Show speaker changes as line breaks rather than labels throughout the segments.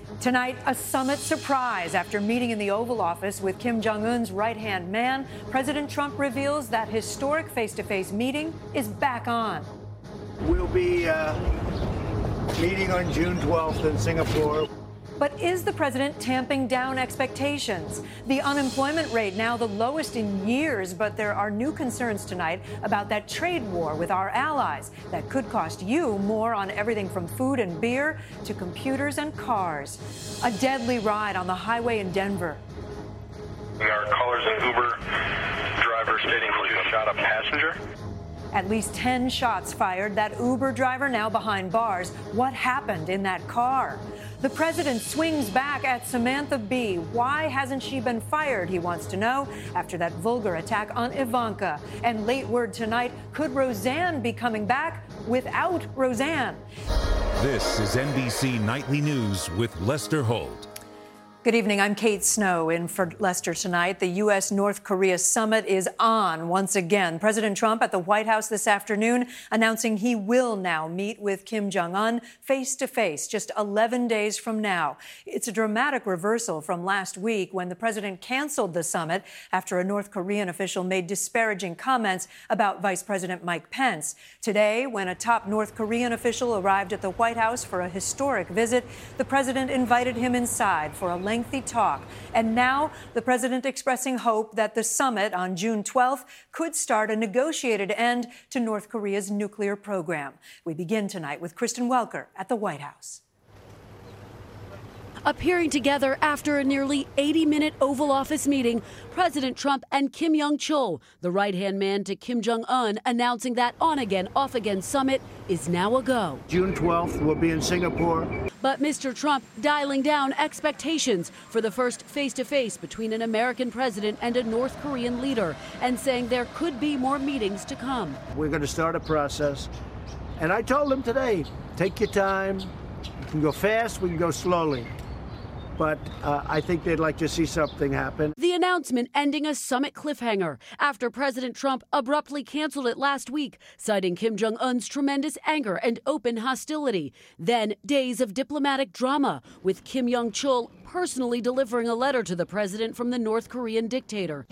Tonight, a summit surprise. After meeting in the Oval Office with Kim Jong-un's right-hand man, President Trump reveals that historic face-to-face meeting is back on.
We'll be meeting on June 12th in Singapore.
But is the president tamping down expectations? The unemployment rate now the lowest in years, but there are new concerns tonight about that trade war with our allies that could cost you more on everything from food and beer to computers and cars. A deadly ride on the highway in Denver.
Our callers an Uber driver stating he shot a passenger.
At least 10 shots fired. That Uber driver now behind bars. What happened in that car? The president swings back at Samantha Bee. Why hasn't she been fired, he wants to know, after that vulgar attack on Ivanka. And late word tonight, could Roseanne be coming back without Roseanne?
This is NBC Nightly News with Lester Holt.
Good evening. I'm Kate Snow in for Lester tonight. The U.S.-North Korea summit is on once again. President Trump at the White House this afternoon announcing he will now meet with Kim Jong-un face-to-face just 11 days from now. It's a dramatic reversal from last week when the president canceled the summit after a North Korean official made disparaging comments about Vice President Mike Pence. Today, when a top North Korean official arrived at the White House for a historic visit, the president invited him inside for a lengthy talk. And now the president expressing hope that the summit on June 12th could start a negotiated end to North Korea's nuclear program. We begin tonight with Kristen Welker at the White House.
Appearing together after a nearly 80-minute Oval Office meeting, President Trump and Kim Jong-chol, the right-hand man to Kim Jong-un, announcing that on-again, off-again summit is now a go.
June 12th, we'll be in Singapore.
But Mr. Trump dialing down expectations for the first face-to-face between an American president and a North Korean leader, and saying there could be more meetings to come.
We're going to start a process. And I told him today, take your time. You can go fast, we can go slowly. But I think they'd like to see something happen.
The announcement ending a summit cliffhanger after President Trump abruptly canceled it last week, citing Kim Jong-un's tremendous anger and open hostility. Then days of diplomatic drama, with Kim Jong-chol personally delivering a letter to the president from the North Korean dictator.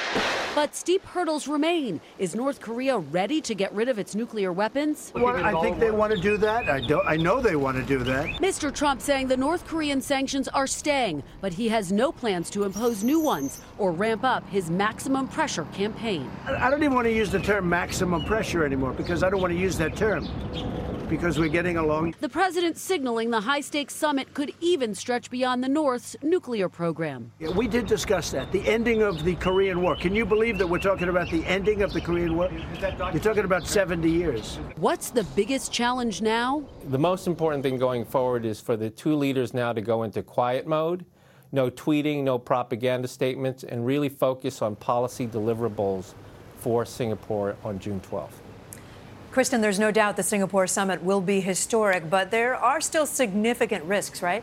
But steep hurdles remain. Is North Korea ready to get rid of its nuclear weapons?
Well, I think they want to do that. I know they want to do that.
Mr. Trump saying the North Korean sanctions are staying, but he has no plans to impose new ones or ramp up his maximum pressure campaign.
I don't even want to use the term maximum pressure anymore because I don't want to use that term. Because we're getting along.
The president signaling the high-stakes summit could even stretch beyond the North's nuclear program.
Yeah, we did discuss that, the ending of the Korean War. Can you believe that we're talking about the ending of the Korean War? You're talking about 70 years.
What's the biggest challenge now?
The most important thing going forward is for the two leaders now to go into quiet mode, no tweeting, no propaganda statements, and really focus on policy deliverables for Singapore on June 12th.
Kristen, there's no doubt the Singapore summit will be historic, but there are still significant risks, right?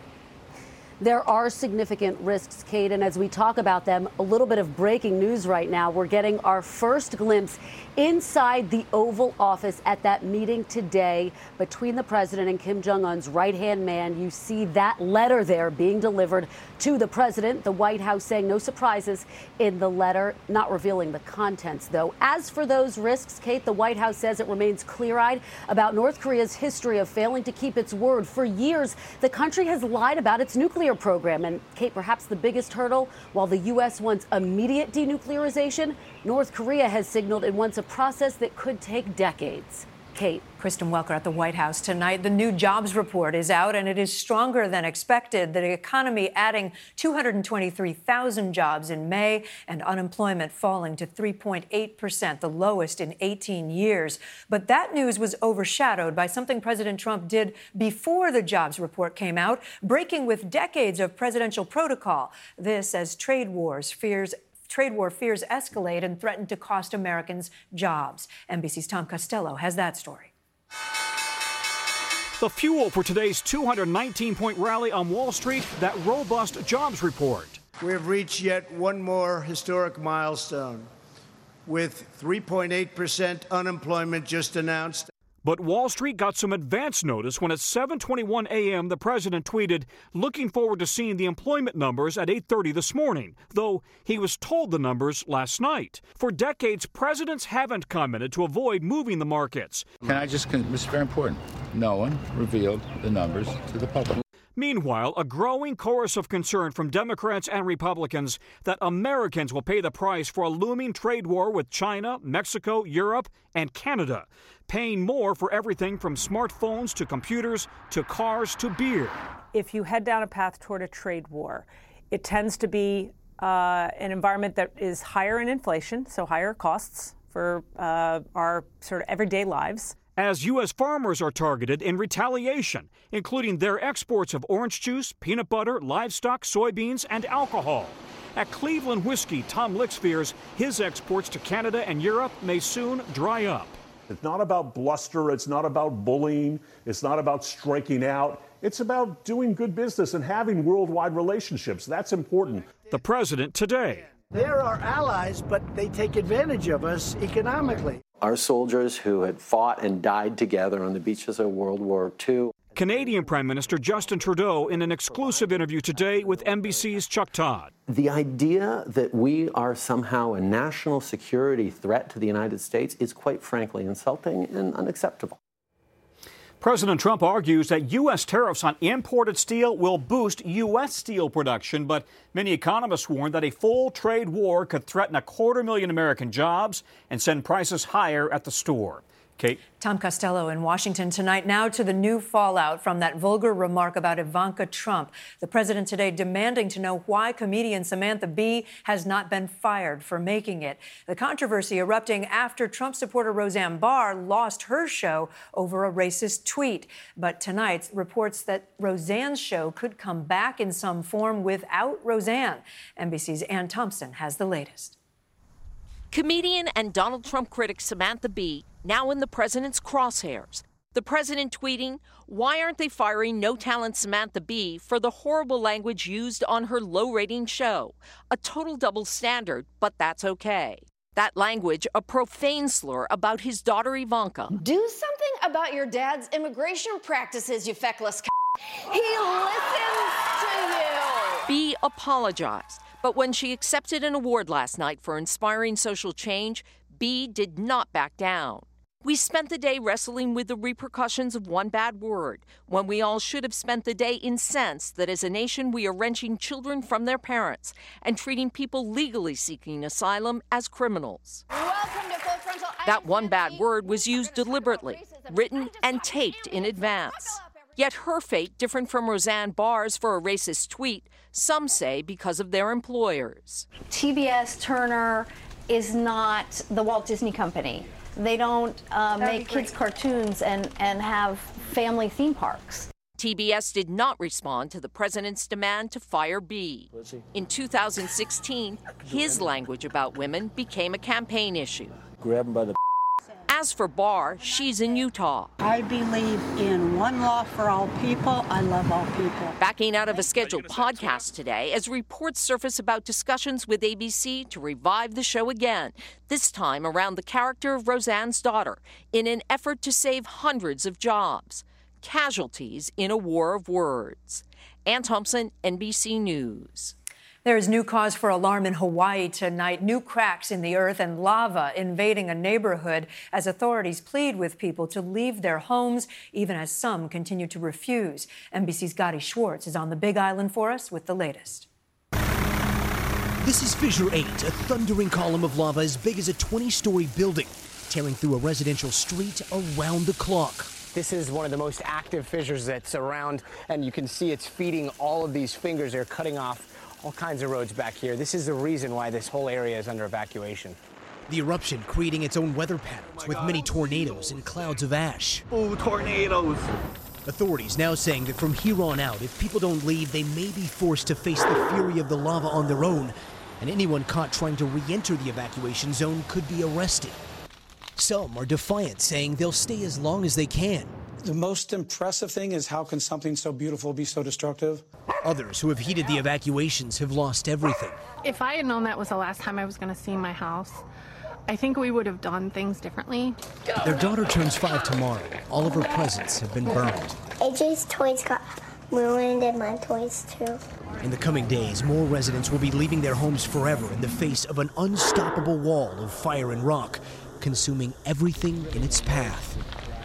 There are significant risks, Kate, and as we talk about them, a little bit of breaking news right now. We're getting our first glimpse inside the Oval Office at that meeting today between the president and Kim Jong-un's right-hand man. You see that letter there being delivered to the president. The White House saying no surprises in the letter, not revealing the contents, though. As for those risks, Kate, the White House says it remains clear-eyed about North Korea's history of failing to keep its word. For years, the country has lied about its nuclear program. And, Kate, perhaps the biggest hurdle, while the U.S. wants immediate denuclearization, North Korea has signaled it wants a process that could take decades. Kate.
Kristen Welker at the White House tonight. The new jobs report is out, and it is stronger than expected. The economy adding 223,000 jobs in May, and unemployment falling to 3.8%, the lowest in 18 years. But that news was overshadowed by something President Trump did before the jobs report came out, breaking with decades of presidential protocol. This as trade war fears escalate and threaten to cost Americans jobs. NBC's Tom Costello has that story.
The fuel for today's 219-point rally on Wall Street, that robust jobs report.
We have reached yet one more historic milestone with 3.8% unemployment just announced.
But Wall Street got some advance notice when at 7:21 a.m. the president tweeted, looking forward to seeing the employment numbers at 8:30 this morning, though he was told the numbers last night. For decades, presidents haven't commented to avoid moving the markets.
This is very important. No one revealed the numbers to the public.
Meanwhile, a growing chorus of concern from Democrats and Republicans that Americans will pay the price for a looming trade war with China, Mexico, Europe, and Canada, paying more for everything from smartphones to computers to cars to beer.
If you head down a path toward a trade war, it tends to be an environment that is higher in inflation, so higher costs for our sort of everyday lives.
As U.S. farmers are targeted in retaliation, including their exports of orange juice, peanut butter, livestock, soybeans, and alcohol. At Cleveland Whiskey, Tom Licks fears his exports to Canada and Europe may soon dry up.
It's not about bluster. It's not about bullying. It's not about striking out. It's about doing good business and having worldwide relationships. That's important.
The president today.
They're our allies, but they take advantage of us economically.
Our soldiers who had fought and died together on the beaches of World War II.
Canadian Prime Minister Justin Trudeau in an exclusive interview today with NBC's Chuck Todd.
The idea that we are somehow a national security threat to the United States is quite frankly insulting and unacceptable.
President Trump argues that U.S. tariffs on imported steel will boost U.S. steel production, but many economists warn that a full trade war could threaten 250,000 American jobs and send prices higher at the store. Kate?
Tom Costello in Washington tonight. Now to the new fallout from that vulgar remark about Ivanka Trump. The president today demanding to know why comedian Samantha Bee has not been fired for making it. The controversy erupting after Trump supporter Roseanne Barr lost her show over a racist tweet. But tonight reports that Roseanne's show could come back in some form without Roseanne. NBC's Ann Thompson has the latest.
Comedian and Donald Trump critic Samantha Bee now in the president's crosshairs. The president tweeting, "Why aren't they firing no-talent Samantha Bee for the horrible language used on her low-rating show? A total double standard, but that's okay." That language, a profane slur about his daughter Ivanka.
Do something about your dad's immigration practices, you feckless c***. He listens to you.
Bee apologized, but when she accepted an award last night for inspiring social change, Bee did not back down. We spent the day wrestling with the repercussions of one bad word, when we all should have spent the day incensed that as a nation we are wrenching children from their parents and treating people legally seeking asylum as criminals. That one bad word was used deliberately, written and taped in advance. Yet her fate different from Roseanne Barr's for a racist tweet, some say because of their employers.
TBS, Turner is not the Walt Disney Company. They don't make kids' cartoons and have family theme parks.
TBS did not respond to the president's demand to fire Bee. In 2016, his language about women became a campaign issue.
Grab him by the
As for Barr, she's in Utah.
I believe in one law for all people. I love all people.
Backing out of a scheduled podcast today as reports surface about discussions with ABC to revive the show again, this time around the character of Roseanne's daughter, in an effort to save hundreds of jobs. Casualties in a war of words. Ann Thompson, NBC News.
There is new cause for alarm in Hawaii tonight. New cracks in the earth and lava invading a neighborhood as authorities plead with people to leave their homes, even as some continue to refuse. NBC's Gotti Schwartz is on the Big Island for us with the latest.
This is Fissure 8, a thundering column of lava as big as a 20-story building, tearing through a residential street around the clock.
This is one of the most active fissures that's around, and you can see it's feeding all of these fingers. They're cutting off all kinds of roads back here. This is the reason why this whole area is under evacuation.
The eruption creating its own weather patterns with many tornadoes and clouds of ash.
Oh, tornadoes!
Authorities now saying that from here on out, if people don't leave, they may be forced to face the fury of the lava on their own, and anyone caught trying to re-enter the evacuation zone could be arrested. Some are defiant, saying they'll stay as long as they can.
The most impressive thing is how can something so beautiful be so destructive?
Others who have heeded the evacuations have lost everything.
If I had known that was the last time I was going to see my house,
I think we would have done things differently.
Their daughter turns 5 tomorrow. All of her presents have been burned.
AJ's toys got ruined and my toys too.
In the coming days, more residents will be leaving their homes forever in the face of an unstoppable wall of fire and rock, consuming everything in its path.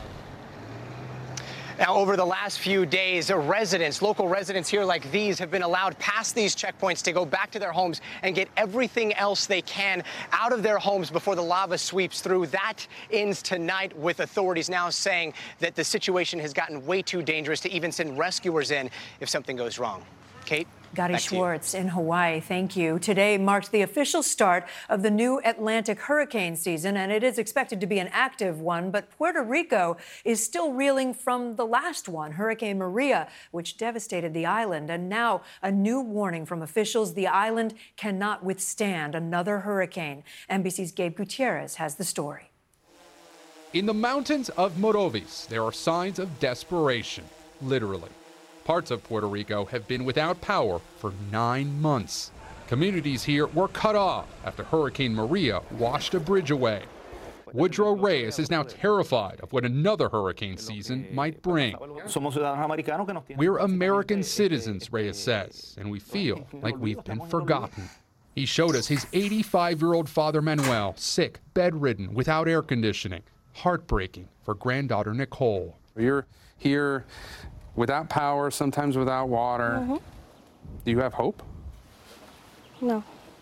Now, over the last few days, local residents here like these have been allowed past these checkpoints to go back to their homes and get everything else they can out of their homes before the lava sweeps through. That ends tonight, with authorities now saying that the situation has gotten way too dangerous to even send rescuers in if something goes wrong. Kate?
Gadi Schwartz in Hawaii, thank you. Today marked the official start of the new Atlantic hurricane season, and it is expected to be an active one. But Puerto Rico is still reeling from the last one, Hurricane Maria, which devastated the island. And now a new warning from officials: the island cannot withstand another hurricane. NBC's Gabe Gutierrez has the story.
In the mountains of Morovis, there are signs of desperation, literally. Parts of Puerto Rico have been without power for 9 months. Communities here were cut off after Hurricane Maria washed a bridge away. Woodrow Reyes is now terrified of what another hurricane season might bring. We're American citizens, Reyes says, and we feel like we've been forgotten. He showed us his 85-year-old father Manuel, sick, bedridden, without air conditioning. Heartbreaking for granddaughter Nicole.
You're here without power, sometimes without water.
Mm-hmm.
Do you have hope?
No.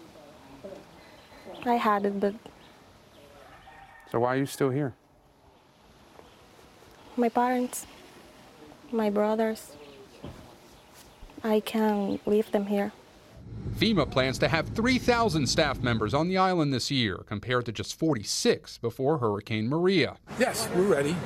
I had it, but
So why are you still here?
my parents, my brothers, I can't leave them here.
FEMA plans to have 3,000 staff members on the island this year, compared to just 46 before Hurricane Maria.
Yes, we're ready.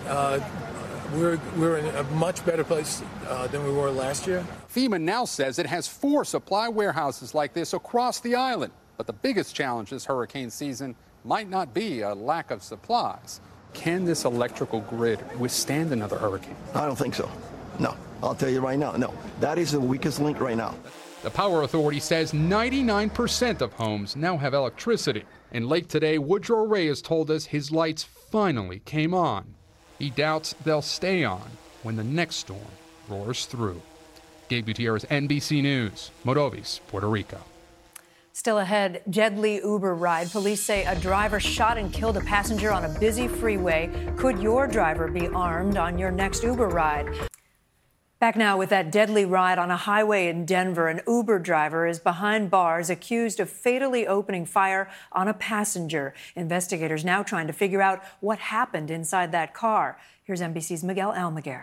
We're in a much better place than we were last year.
FEMA now says it has 4 supply warehouses like this across the island. But the biggest challenge this hurricane season might not be a lack of supplies. Can this electrical grid withstand another hurricane?
I don't think so. No. I'll tell you right now, no. That is the weakest link right now.
The Power Authority says 99% of homes now have electricity. And late today, Woodrow Reyes told us his lights finally came on. He doubts they'll stay on when the next storm roars through. Gabe Gutierrez, NBC News, Morovis, Puerto Rico.
Still ahead, deadly Uber ride. Police say a driver shot and killed a passenger on a busy freeway. Could your driver be armed on your next Uber ride? Back now with that deadly ride on a highway in Denver. An Uber driver is behind bars accused of fatally opening fire on a passenger. Investigators now trying to figure out what happened inside that car. Here's NBC's Miguel Almaguer.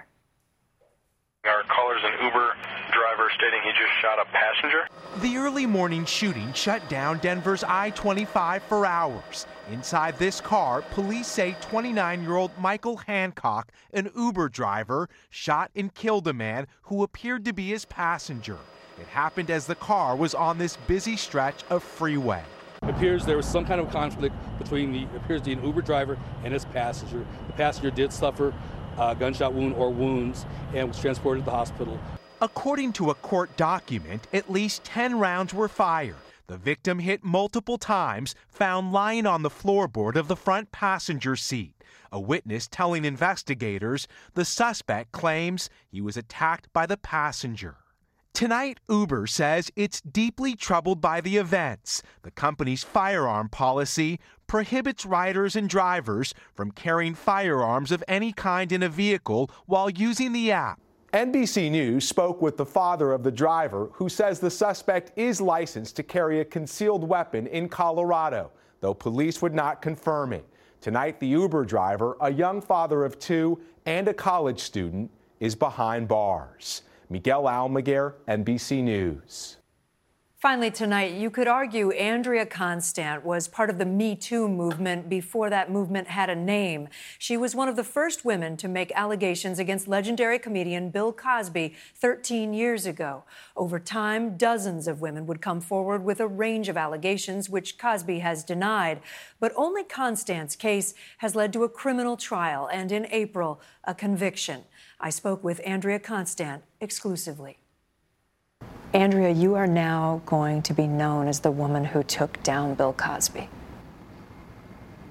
Our caller's an Uber driver stating he just shot a passenger.
The early morning shooting shut down Denver's I-25 for hours. Inside this car, police say 29-year-old Michael Hancock, an Uber driver, shot and killed a man who appeared to be his passenger. It happened as the car was on this busy stretch of freeway.
It appears there was some kind of conflict between appears to be an Uber driver and his passenger. The passenger did suffer a gunshot wound or wounds and was transported to the hospital.
According to a court document, at least 10 rounds were fired. The victim hit multiple times, found lying on the floorboard of the front passenger seat. A witness telling investigators the suspect claims he was attacked by the passenger. Tonight, Uber says it's deeply troubled by the events. The company's firearm policy prohibits riders and drivers from carrying firearms of any kind in a vehicle while using the app.
NBC News spoke with the father of the driver, who says the suspect is licensed to carry a concealed weapon in Colorado, though police would not confirm it. Tonight, the Uber driver, a young father of 2 and a college student, is behind bars. Miguel Almaguer, NBC News.
Finally tonight, you could argue Andrea Constand was part of the Me Too movement before that movement had a name. She was one of the first women to make allegations against legendary comedian Bill Cosby 13 years ago. Over time, dozens of women would come forward with a range of allegations, which Cosby has denied. But only Constand's case has led to a criminal trial and, in April, a conviction. I spoke with Andrea Constand exclusively. Andrea, you are now going to be known as the woman who took down Bill Cosby.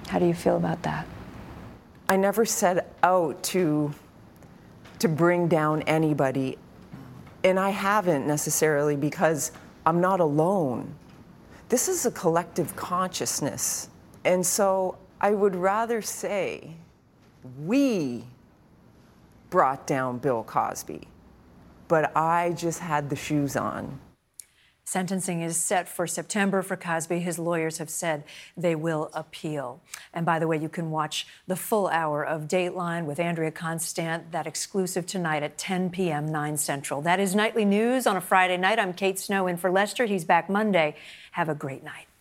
How do you feel about that?
I never set out to bring down anybody, and I haven't necessarily, because I'm not alone. This is a collective consciousness, and so I would rather say we brought down Bill Cosby, but I just had the shoes on.
Sentencing is set for September for Cosby. His lawyers have said they will appeal. And by the way, you can watch the full hour of Dateline with Andrea Constant, that exclusive tonight at 10 p.m., 9 Central. That is Nightly News on a Friday night. I'm Kate Snow in for Lester. He's back Monday. Have a great night.